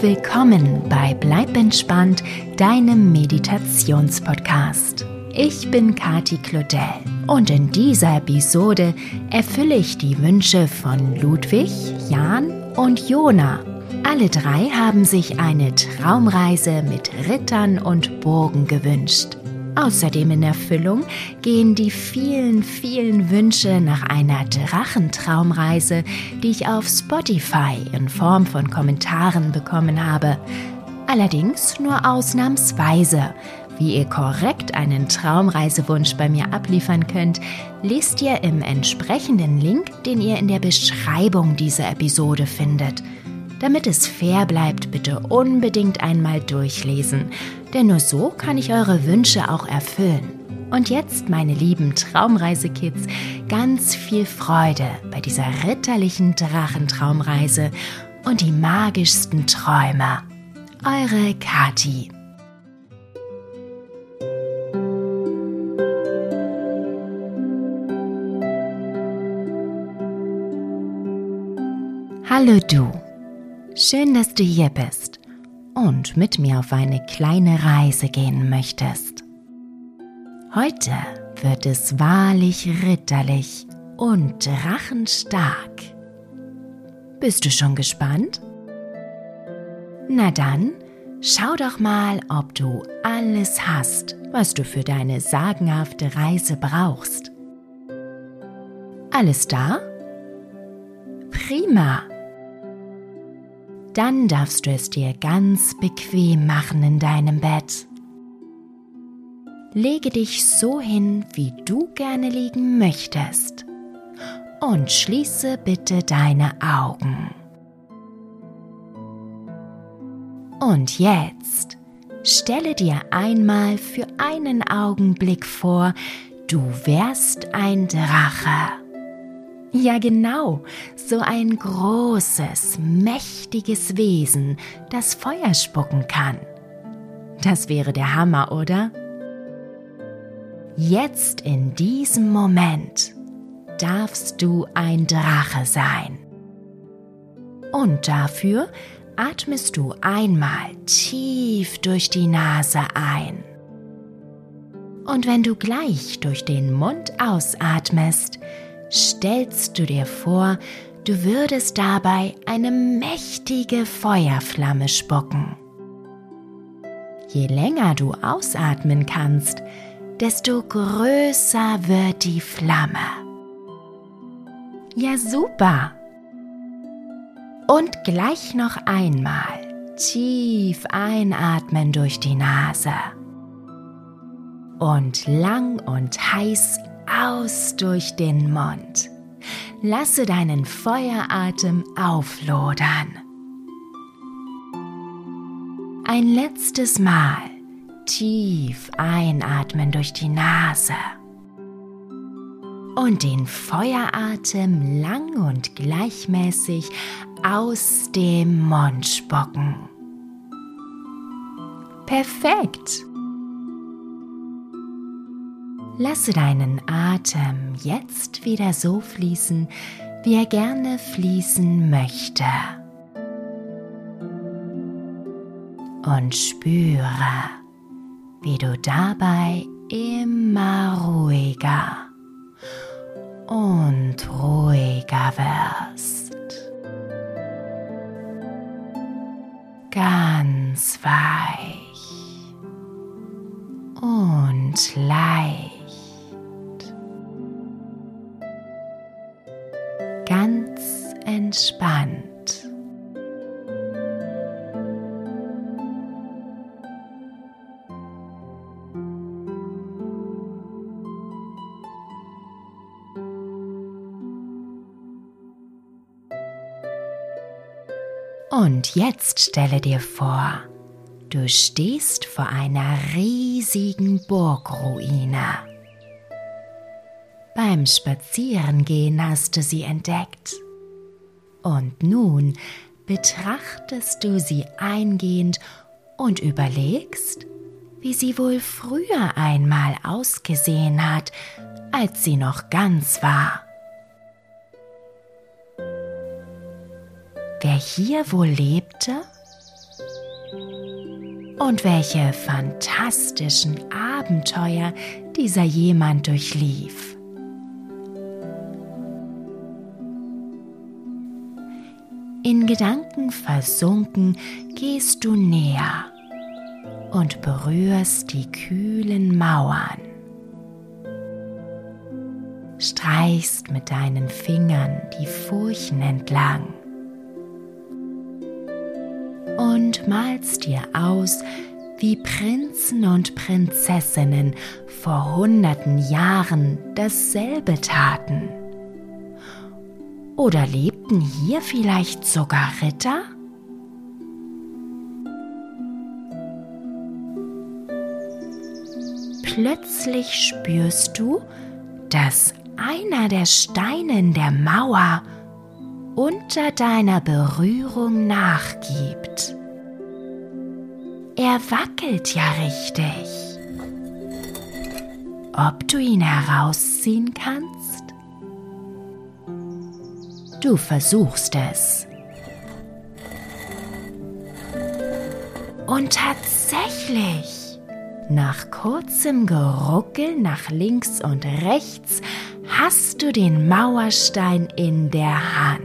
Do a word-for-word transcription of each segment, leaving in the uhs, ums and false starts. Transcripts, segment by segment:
und willkommen bei Bleib entspannt, deinem Meditationspodcast. Ich bin Kati Claudel und in dieser Episode erfülle ich die Wünsche von Ludwig, Jan und Jona. Alle drei haben sich eine Traumreise mit Rittern und Burgen gewünscht. Außerdem in Erfüllung gehen die vielen, vielen Wünsche nach einer Drachentraumreise, die ich auf Spotify in Form von Kommentaren bekommen habe. Allerdings nur ausnahmsweise. Wie ihr korrekt einen Traumreisewunsch bei mir abliefern könnt, lest ihr im entsprechenden Link, den ihr in der Beschreibung dieser Episode findet. Damit es fair bleibt, bitte unbedingt einmal durchlesen, denn nur so kann ich eure Wünsche auch erfüllen. Und jetzt, meine lieben Traumreisekids, ganz viel Freude bei dieser ritterlichen Drachentraumreise und die magischsten Träume. Eure Kati. Hallo du. Schön, dass du hier bist und mit mir auf eine kleine Reise gehen möchtest. Heute wird es wahrlich ritterlich und drachenstark. Bist du schon gespannt? Na dann, schau doch mal, ob du alles hast, was du für deine sagenhafte Reise brauchst. Alles da? Prima! Dann darfst du es dir ganz bequem machen in deinem Bett. Lege dich so hin, wie du gerne liegen möchtest. Und schließe bitte deine Augen. Und jetzt stelle dir einmal für einen Augenblick vor, du wärst ein Drache. Ja genau, so ein großes, mächtiges Wesen, das Feuer spucken kann. Das wäre der Hammer, oder? Jetzt in diesem Moment darfst du ein Drache sein. Und dafür atmest du einmal tief durch die Nase ein. Und wenn du gleich durch den Mund ausatmest, stellst du dir vor, du würdest dabei eine mächtige Feuerflamme spucken. Je länger du ausatmen kannst, desto größer wird die Flamme. Ja, super! Und gleich noch einmal tief einatmen durch die Nase und lang und heiß aus durch den Mund. Lasse deinen Feueratem auflodern. Ein letztes Mal tief einatmen durch die Nase und den Feueratem lang und gleichmäßig aus dem Mund spucken. Perfekt! Lasse deinen Atem jetzt wieder so fließen, wie er gerne fließen möchte. Und spüre, wie du dabei immer ruhiger und ruhiger wirst. Ganz weich und leicht. Ganz entspannt. Und jetzt stelle dir vor, du stehst vor einer riesigen Burgruine. Beim Spazierengehen hast du sie entdeckt. Und nun betrachtest du sie eingehend und überlegst, wie sie wohl früher einmal ausgesehen hat, als sie noch ganz war. Wer hier wohl lebte? und welche fantastischen Abenteuer dieser jemand durchlief. In Gedanken versunken gehst du näher und berührst die kühlen Mauern. Streichst mit deinen Fingern die Furchen entlang und malst dir aus, wie Prinzen und Prinzessinnen vor hunderten Jahren dasselbe taten. Oder lebten hier vielleicht sogar Ritter? Plötzlich spürst du, dass einer der Steine in der Mauer unter deiner Berührung nachgibt. Er wackelt ja richtig. Ob du ihn herausziehen kannst? Du versuchst es. Und tatsächlich, nach kurzem Geruckel nach links und rechts, hast du den Mauerstein in der Hand.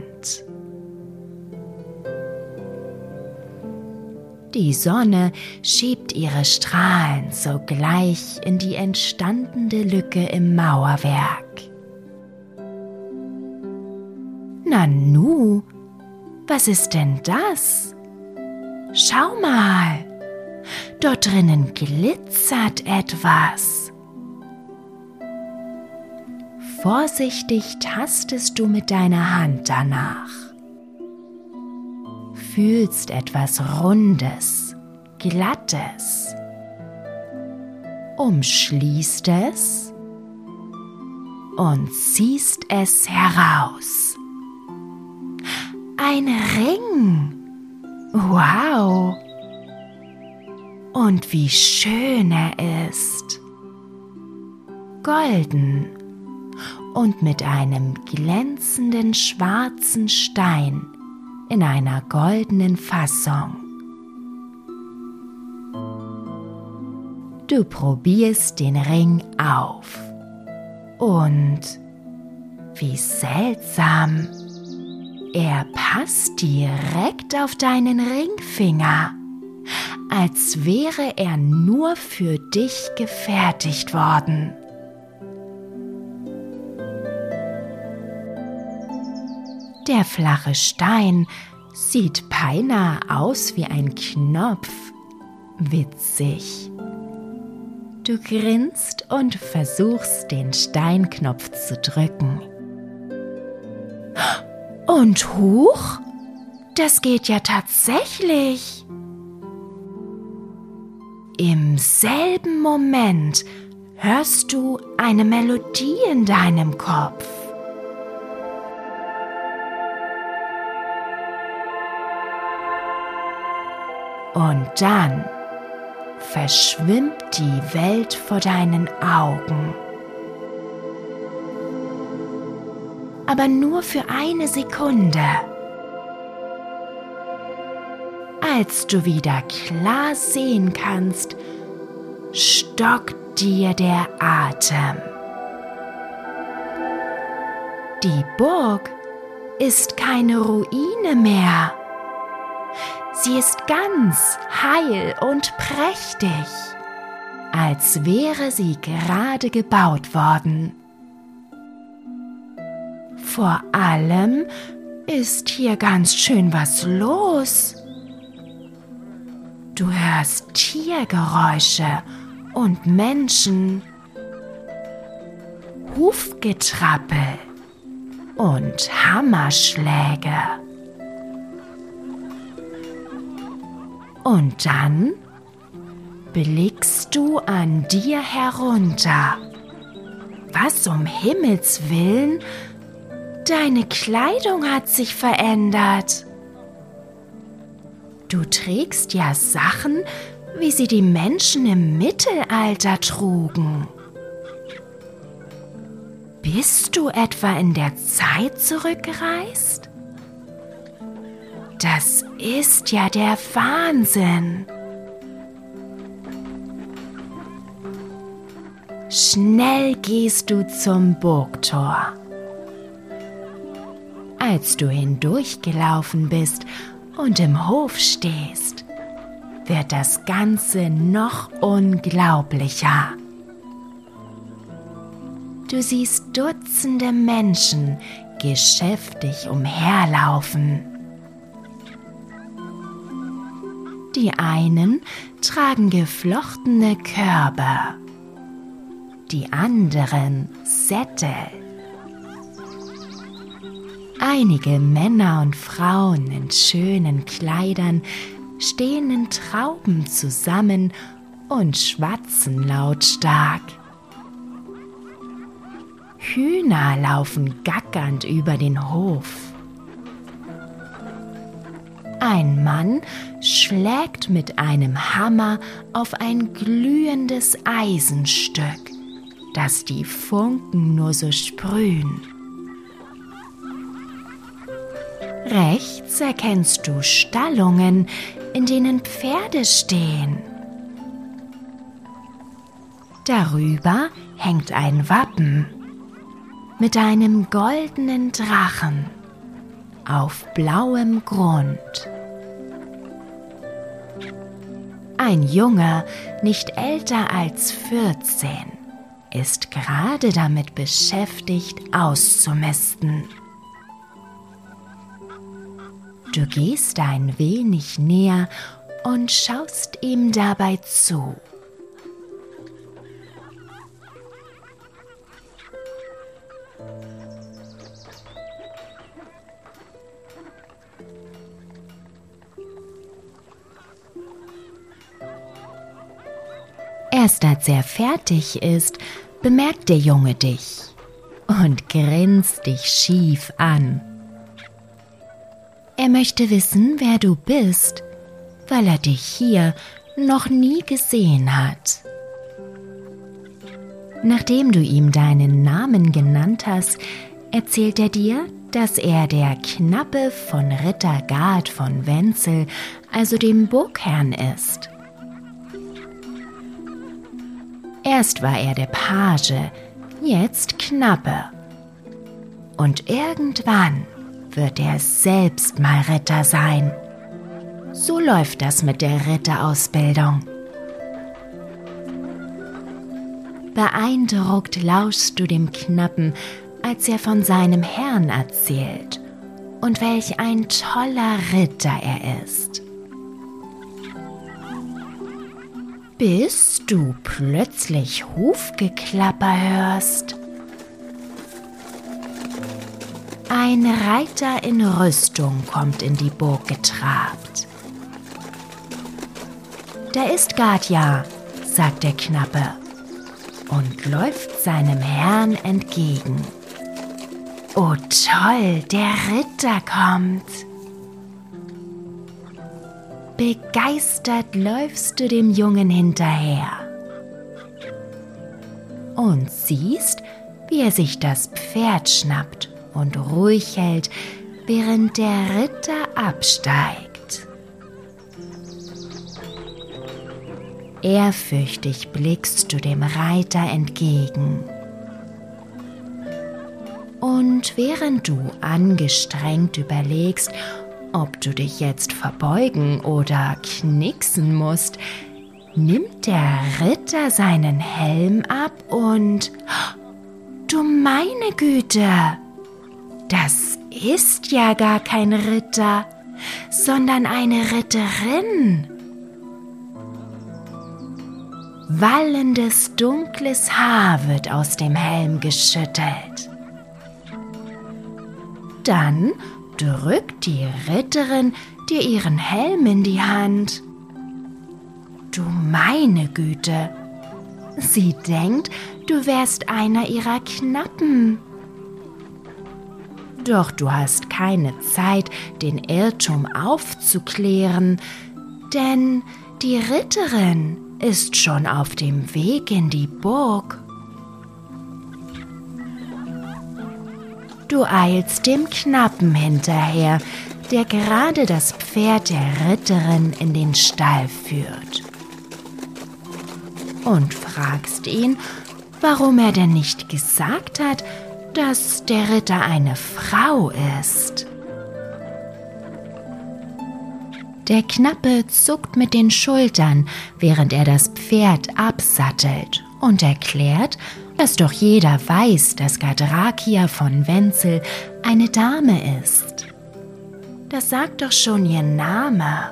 Die Sonne schiebt ihre Strahlen sogleich in die entstandene Lücke im Mauerwerk. Nanu, was ist denn das? Schau mal, dort drinnen glitzert etwas. Vorsichtig tastest du mit deiner Hand danach. Fühlst etwas Rundes, Glattes. Umschließt es und ziehst es heraus. Ein Ring! Wow! Und wie schön er ist! Golden und mit einem glänzenden schwarzen Stein in einer goldenen Fassung. Du probierst den Ring auf und wie seltsam, er passt direkt auf deinen Ringfinger, als wäre er nur für dich gefertigt worden. Der flache Stein sieht beinahe aus wie ein Knopf. Witzig. Du grinst und versuchst, den Steinknopf zu drücken. Und huch, das geht ja tatsächlich. Im selben Moment hörst du eine Melodie in deinem Kopf. Und dann verschwimmt die Welt vor deinen Augen. Aber nur für eine Sekunde. Als du wieder klar sehen kannst, stockt dir der Atem. Die Burg ist keine Ruine mehr. Sie ist ganz heil und prächtig, als wäre sie gerade gebaut worden. Vor allem ist hier ganz schön was los. Du hörst Tiergeräusche und Menschen, Hufgetrappel und Hammerschläge. Und dann blickst du an dir herunter. Was um Himmels Willen? Deine Kleidung hat sich verändert. Du trägst ja Sachen, wie sie die Menschen im Mittelalter trugen. Bist du etwa in der Zeit zurückgereist? Das ist ja der Wahnsinn. Schnell gehst du zum Burgtor. Als du hindurchgelaufen bist und im Hof stehst, wird das Ganze noch unglaublicher. Du siehst Dutzende Menschen geschäftig umherlaufen. Die einen tragen geflochtene Körbe, die anderen Sättel. Einige Männer und Frauen in schönen Kleidern stehen in Trauben zusammen und schwatzen lautstark. Hühner laufen gackernd über den Hof. Ein Mann schlägt mit einem Hammer auf ein glühendes Eisenstück, dass die Funken nur so sprühen. Rechts erkennst du Stallungen, in denen Pferde stehen. Darüber hängt ein Wappen mit einem goldenen Drachen auf blauem Grund. Ein Junge, nicht älter als vierzehn, ist gerade damit beschäftigt, auszumisten. Du gehst ein wenig näher und schaust ihm dabei zu. Erst als er fertig ist, bemerkt der Junge dich und grinst dich schief an. Er möchte wissen, wer du bist, weil er dich hier noch nie gesehen hat. Nachdem du ihm deinen Namen genannt hast, erzählt er dir, dass er der Knappe von Ritter Gard von Wenzel, also dem Burgherrn, ist. Erst war er der Page, jetzt Knappe. Und irgendwann wird er selbst mal Ritter sein. So läuft das mit der Ritterausbildung. Beeindruckt lauschst du dem Knappen, als er von seinem Herrn erzählt und welch ein toller Ritter er ist. Bis du plötzlich Hufgeklapper hörst. Ein Reiter in Rüstung kommt in die Burg getrabt. Da ist Gard ja, sagt der Knappe und läuft seinem Herrn entgegen. Oh toll, der Ritter kommt! Begeistert läufst du dem Jungen hinterher und siehst, wie er sich das Pferd schnappt und ruhig hält, während der Ritter absteigt. Ehrfürchtig blickst du dem Reiter entgegen. Und während du angestrengt überlegst, ob du dich jetzt verbeugen oder knicksen musst, nimmt der Ritter seinen Helm ab und... Du meine Güte! Das ist ja gar kein Ritter, sondern eine Ritterin. Wallendes, dunkles Haar wird aus dem Helm geschüttelt. Dann drückt die Ritterin dir ihren Helm in die Hand. Du meine Güte, sie denkt, du wärst einer ihrer Knappen. Doch du hast keine Zeit, den Irrtum aufzuklären, denn die Ritterin ist schon auf dem Weg in die Burg. Du eilst dem Knappen hinterher, der gerade das Pferd der Ritterin in den Stall führt. Und fragst ihn, warum er denn nicht gesagt hat, dass der Ritter eine Frau ist. Der Knappe zuckt mit den Schultern, während er das Pferd absattelt und erklärt, dass doch jeder weiß, dass Gadrakia von Wenzel eine Dame ist. Das sagt doch schon ihr Name.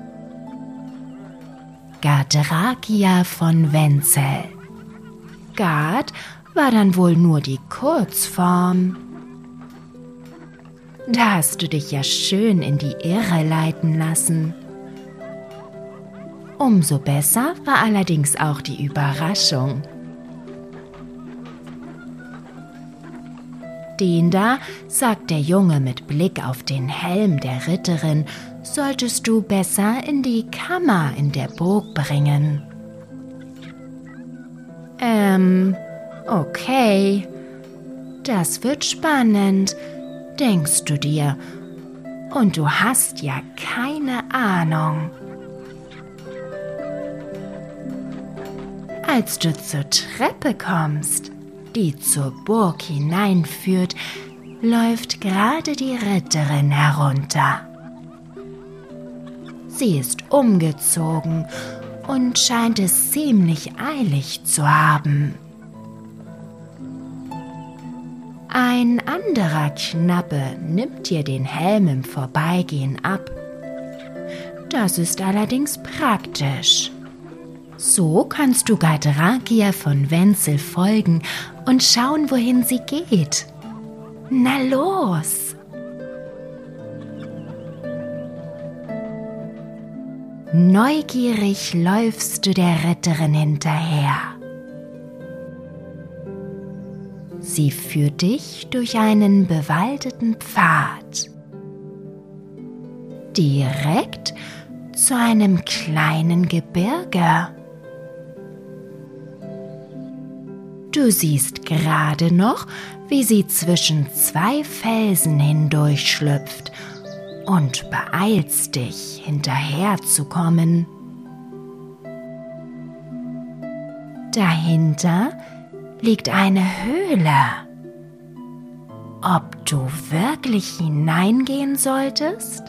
Gadrakia von Wenzel. Gad war dann wohl nur die Kurzform. Da hast du dich ja schön in die Irre leiten lassen. Umso besser war allerdings auch die Überraschung. Den da, sagt der Junge mit Blick auf den Helm der Ritterin, solltest du besser in die Kammer in der Burg bringen. Ähm, okay. Das wird spannend, denkst du dir. Und du hast ja keine Ahnung. Als du zur Treppe kommst, die zur Burg hineinführt, läuft gerade die Ritterin herunter. Sie ist umgezogen und scheint es ziemlich eilig zu haben. Ein anderer Knappe nimmt ihr den Helm im Vorbeigehen ab. Das ist allerdings praktisch. So kannst du Gadrakia von Wenzel folgen und schauen, wohin sie geht. Na los! Neugierig läufst du der Ritterin hinterher. Sie führt dich durch einen bewaldeten Pfad. Direkt zu einem kleinen Gebirge. Du siehst gerade noch, wie sie zwischen zwei Felsen hindurchschlüpft und beeilst dich, hinterherzukommen. Dahinter liegt eine Höhle. Ob du wirklich hineingehen solltest?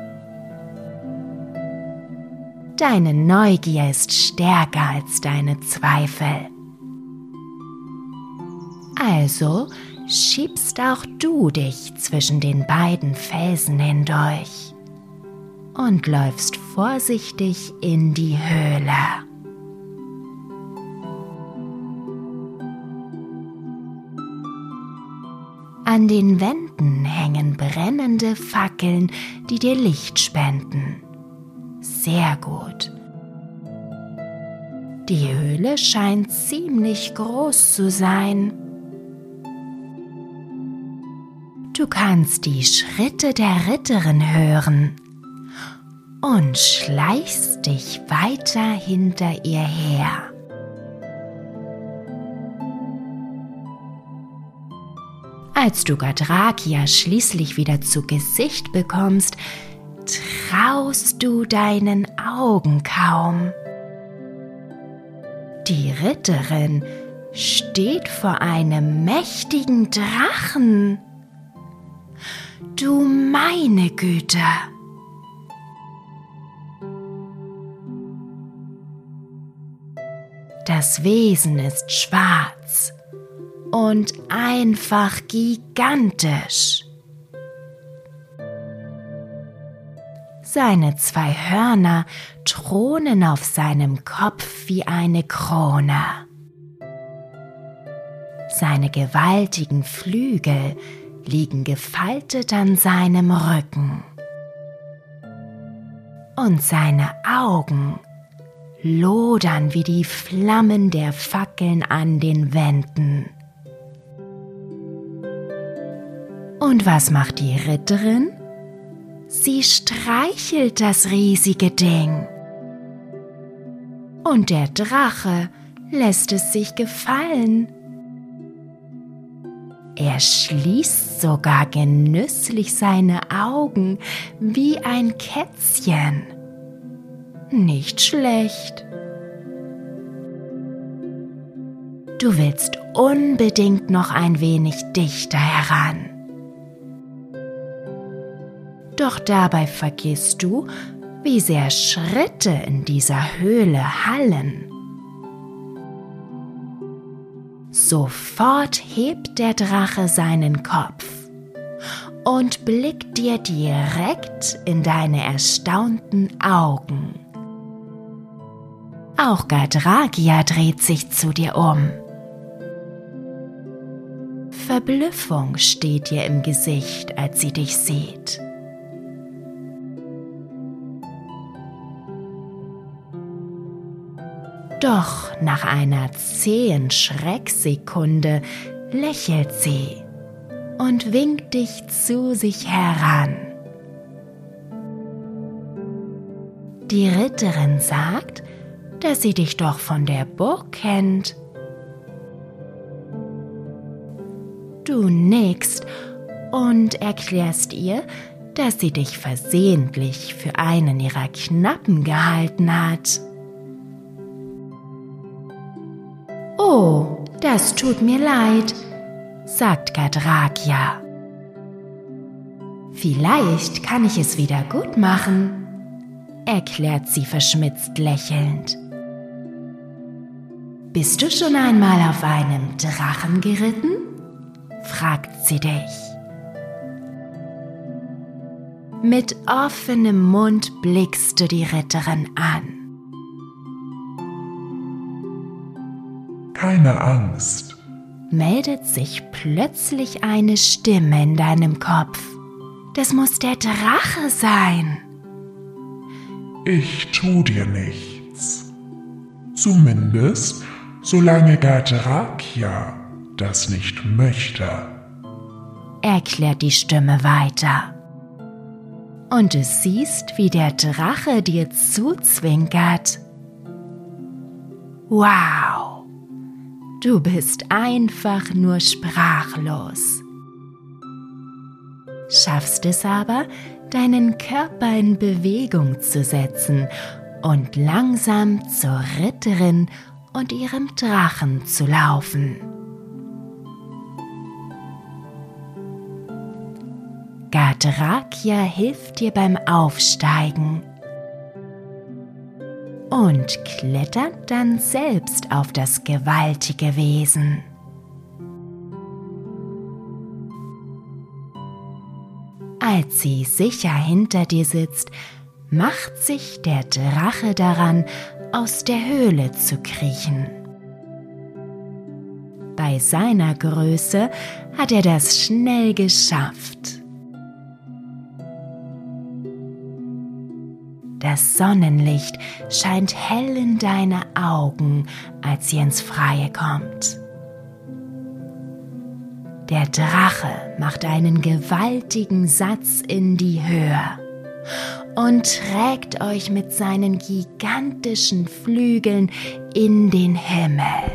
Deine Neugier ist stärker als deine Zweifel. Also schiebst auch du dich zwischen den beiden Felsen hindurch und läufst vorsichtig in die Höhle. An den Wänden hängen brennende Fackeln, die dir Licht spenden. Sehr gut. Die Höhle scheint ziemlich groß zu sein. Du kannst die Schritte der Ritterin hören und schleichst dich weiter hinter ihr her. Als du Gadrakia schließlich wieder zu Gesicht bekommst, traust du deinen Augen kaum. Die Ritterin steht vor einem mächtigen Drachen. Du meine Güte! Das Wesen ist schwarz und einfach gigantisch. Seine zwei Hörner thronen auf seinem Kopf wie eine Krone. Seine gewaltigen Flügel liegen gefaltet an seinem Rücken. Und seine Augen lodern wie die Flammen der Fackeln an den Wänden. Und was macht die Ritterin? Sie streichelt das riesige Ding. Und der Drache lässt es sich gefallen. Er schließt sogar genüsslich seine Augen wie ein Kätzchen. Nicht schlecht. Du willst unbedingt noch ein wenig dichter heran. Doch dabei vergisst du, wie sehr Schritte in dieser Höhle hallen. Sofort hebt der Drache seinen Kopf und blickt dir direkt in deine erstaunten Augen. Auch Gadragia dreht sich zu dir um. Verblüffung steht ihr im Gesicht, als sie dich sieht. Doch nach einer zähen Schrecksekunde lächelt sie und winkt dich zu sich heran. Die Ritterin sagt, dass sie dich doch von der Burg kennt. Du nickst und erklärst ihr, dass sie dich versehentlich für einen ihrer Knappen gehalten hat. »Oh, das tut mir leid«, sagt Gadragia. »Vielleicht kann ich es wieder gut machen«, erklärt sie verschmitzt lächelnd. »Bist du schon einmal auf einem Drachen geritten?« fragt sie dich. Mit offenem Mund blickst du die Ritterin an. Keine Angst, meldet sich plötzlich eine Stimme in deinem Kopf. Das muss der Drache sein. Ich tu dir nichts. Zumindest, solange Gadragia das nicht möchte, erklärt die Stimme weiter. Und du siehst, wie der Drache dir zuzwinkert. Wow! Du bist einfach nur sprachlos. Schaffst es aber, deinen Körper in Bewegung zu setzen und langsam zur Ritterin und ihrem Drachen zu laufen. Gadragia hilft dir beim Aufsteigen und klettert dann selbst auf das gewaltige Wesen. Als sie sicher hinter dir sitzt, macht sich der Drache daran, aus der Höhle zu kriechen. Bei seiner Größe hat er das schnell geschafft. Das Sonnenlicht scheint hell in deine Augen, als sie ins Freie kommt. Der Drache macht einen gewaltigen Satz in die Höhe und trägt euch mit seinen gigantischen Flügeln in den Himmel.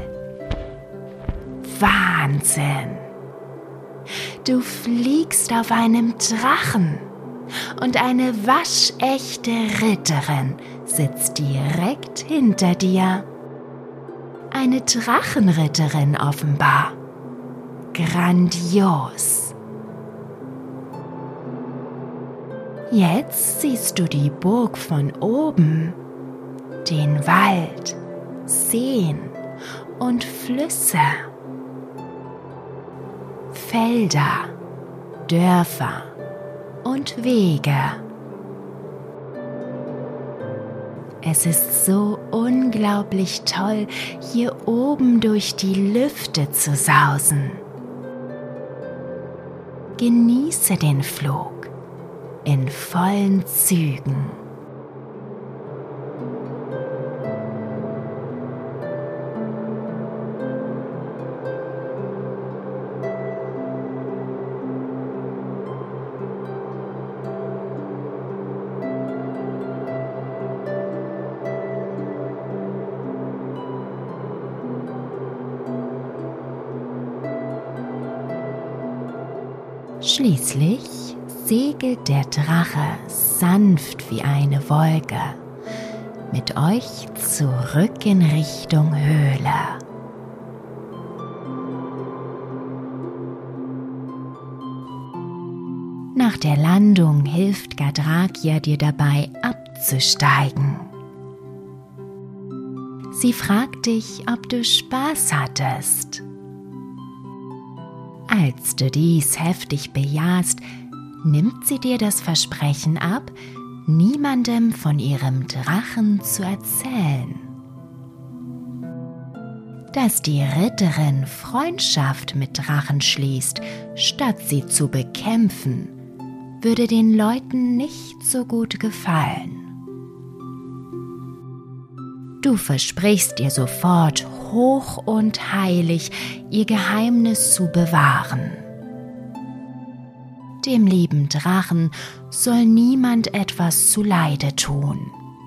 Wahnsinn! Du fliegst auf einem Drachen. Und eine waschechte Ritterin sitzt direkt hinter dir. Eine Drachenritterin offenbar. Grandios. Jetzt siehst du die Burg von oben, den Wald, Seen und Flüsse, Felder, Dörfer und Wege. Es ist so unglaublich toll, hier oben durch die Lüfte zu sausen. Genieße den Flug in vollen Zügen. Schließlich segelt der Drache sanft wie eine Wolke mit euch zurück in Richtung Höhle. Nach der Landung hilft Gadrakia dir dabei abzusteigen. Sie fragt dich, ob du Spaß hattest. Als du dies heftig bejahst, nimmt sie dir das Versprechen ab, niemandem von ihrem Drachen zu erzählen. Dass die Ritterin Freundschaft mit Drachen schließt, statt sie zu bekämpfen, würde den Leuten nicht so gut gefallen. Du versprichst ihr sofort hoch und heilig, ihr Geheimnis zu bewahren. Dem lieben Drachen soll niemand etwas zuleide tun.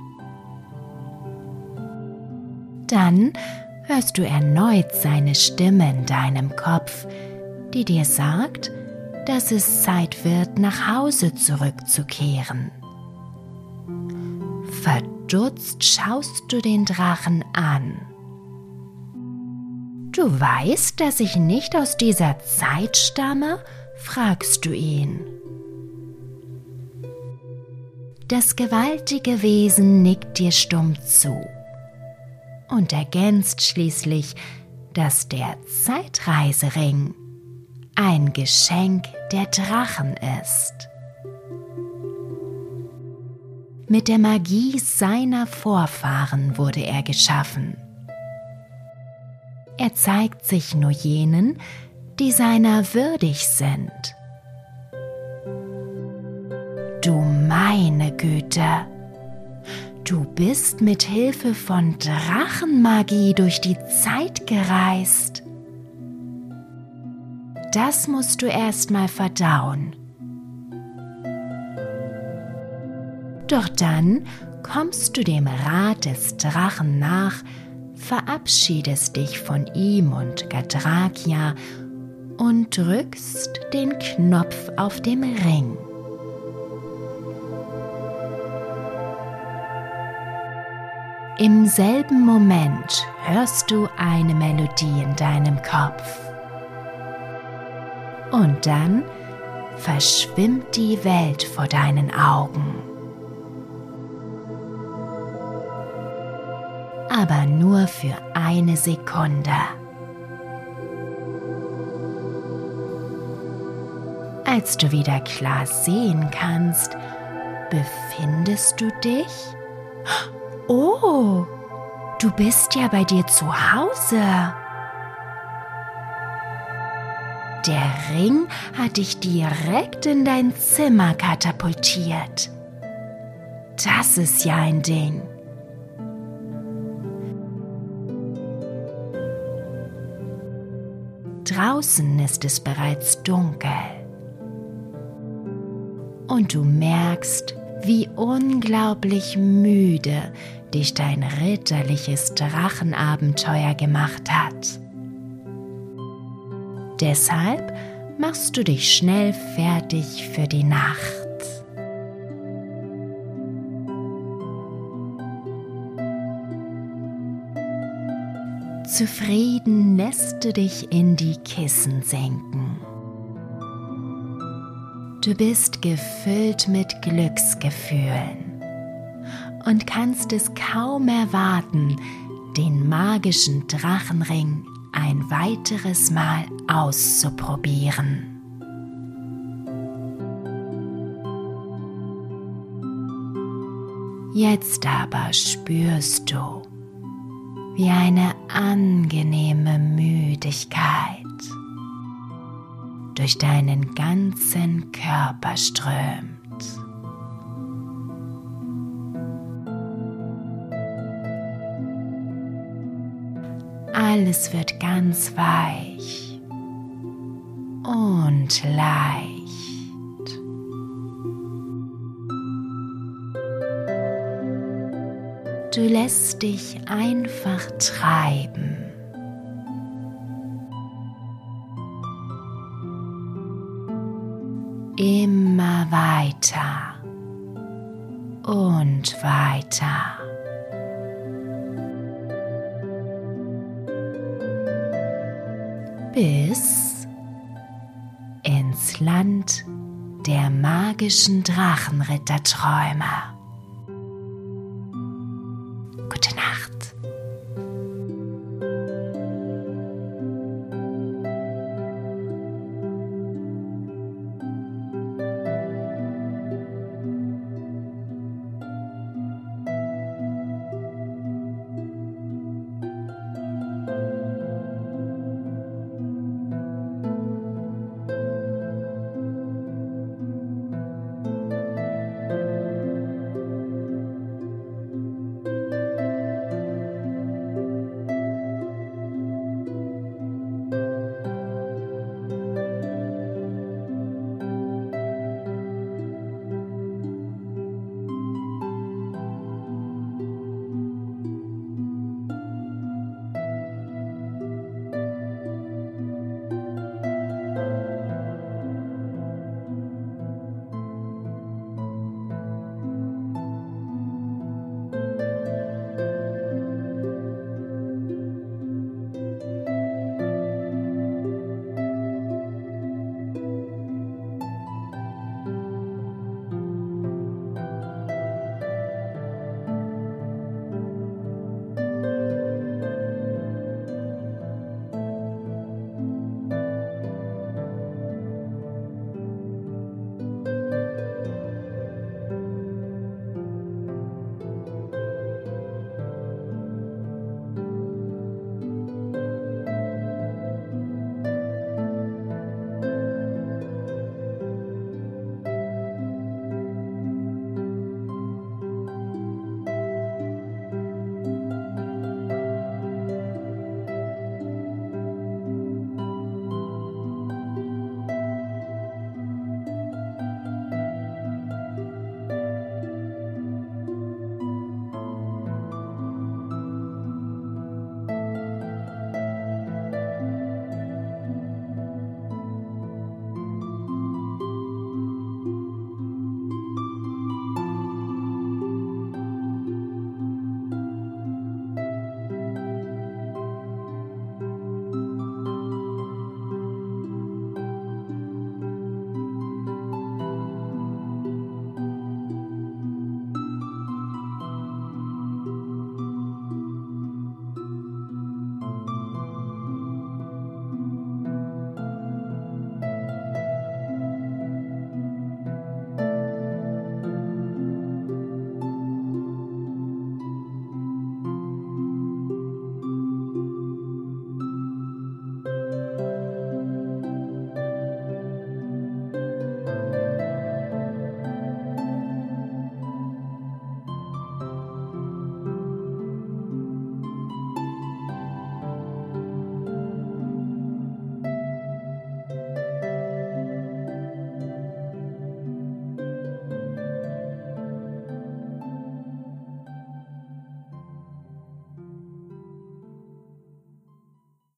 Dann hörst du erneut seine Stimme in deinem Kopf, die dir sagt, dass es Zeit wird, nach Hause zurückzukehren. Verdutzt schaust du den Drachen an. Du weißt, dass ich nicht aus dieser Zeit stamme? Fragst du ihn. Das gewaltige Wesen nickt dir stumm zu und ergänzt schließlich, dass der Zeitreisering ein Geschenk der Drachen ist. Mit der Magie seiner Vorfahren wurde er geschaffen. Er zeigt sich nur jenen, die seiner würdig sind. Du meine Güte, du bist mit Hilfe von Drachenmagie durch die Zeit gereist. Das musst du erst mal verdauen. Doch dann kommst du dem Rat des Drachen nach, verabschiedest dich von ihm und Gadrakia und drückst den Knopf auf dem Ring. Im selben Moment hörst du eine Melodie in deinem Kopf. Und dann verschwimmt die Welt vor deinen Augen. Aber nur für eine Sekunde. Als du wieder klar sehen kannst, befindest du dich? Oh, du bist ja bei dir zu Hause. Der Ring hat dich direkt in dein Zimmer katapultiert. Das ist ja ein Ding. Draußen ist es bereits dunkel. Und du merkst, wie unglaublich müde dich dein ritterliches Drachenabenteuer gemacht hat. Deshalb machst du dich schnell fertig für die Nacht. Zufrieden lässt du dich in die Kissen sinken. Du bist gefüllt mit Glücksgefühlen und kannst es kaum erwarten, den magischen Drachenring ein weiteres Mal auszuprobieren. Jetzt aber spürst du, wie eine angenehme Müdigkeit durch deinen ganzen Körper strömt. Alles wird ganz weich und leicht. Du lässt dich einfach treiben. immer weiter und weiter. Bis ins Land der magischen Drachenritterträume.